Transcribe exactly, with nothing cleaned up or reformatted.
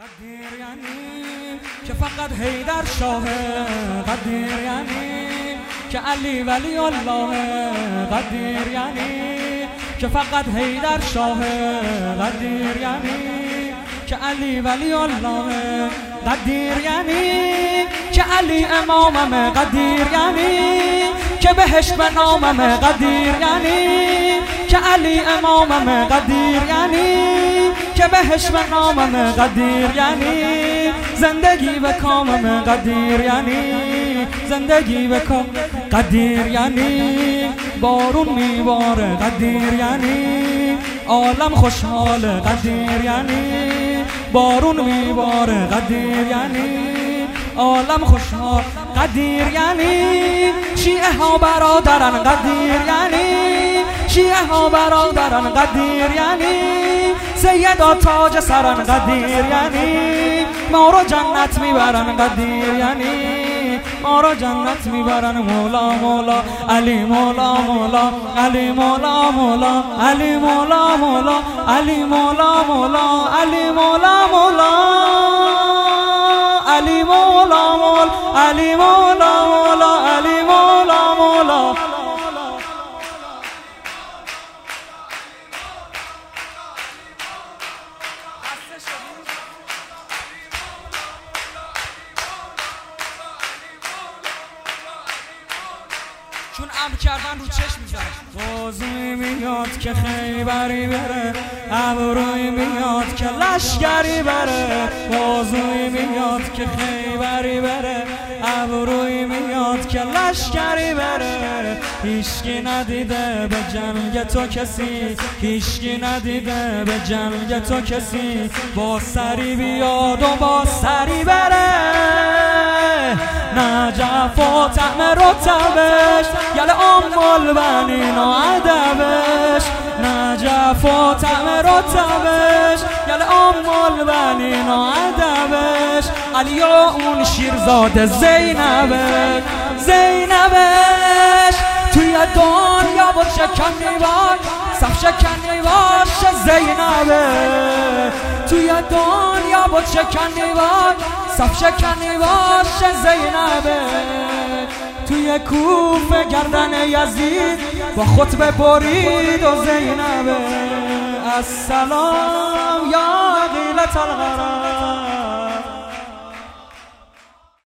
قدیر یعنی که فقط حیدر شاه، قدیر یعنی که علی ولی الله، قدیر یعنی که فقط حیدر شاه، قدیر یعنی که علی ولی الله، قدیر یعنی که علی امامم، قدیر یعنی که بهشت به نامم، قدیر یعنی که علی امامم، قدیر یعنی که بهشت به نامم، قدیر یعنی زندگی به کامم، قدیر یعنی زندگی به کام، قدیر یعنی بارون میباره، قدیر یعنی عالم خوشحال، قدیر یعنی بارون میباره، قدیر یعنی عالم خوشحال، قدیر یعنی شیعه ها برادرن، قدیر یعنی شیعه ها برادرن، قدیر یعنی سیدا تاج سرن، قدیر یعنی ما رو جنت میبرن، قدیر یعنی ما رو جنت میبرن، مولا مولا علی مولا مولا علی مولا مولا علی مولا مولا علی مولا مولا علی مولا مولا علی مولا مولا علی مولا مولا علی مولا مولا. چون امر کردن رو چشم میزنه، بازوی میاد که خیبری بره، ابروی میاد که لشکری بره، بازوی میاد که خیبری بره، ابروی میاد که لشکری بره. هیچکی ندیده به جنگ تو کسی، هیچکی ندیده به جنگ تو کسی، با سری بیاد و با سری بره. نجف و طعم رتبش یل آمال بنین و عدبش، نجف و طعم رتبش یل آمال بنین و عدبش. علی و اون شیرزاد زینبش، زینبش توی دنیا بود شکنی باش، صف شکنی باش زینبش، توی دنیا بود شکنی باش، صف شکنی باش زینبش. توی کوفه گردن یزید با خطبه برید و زینبه. السلام یا قیلة الغرام.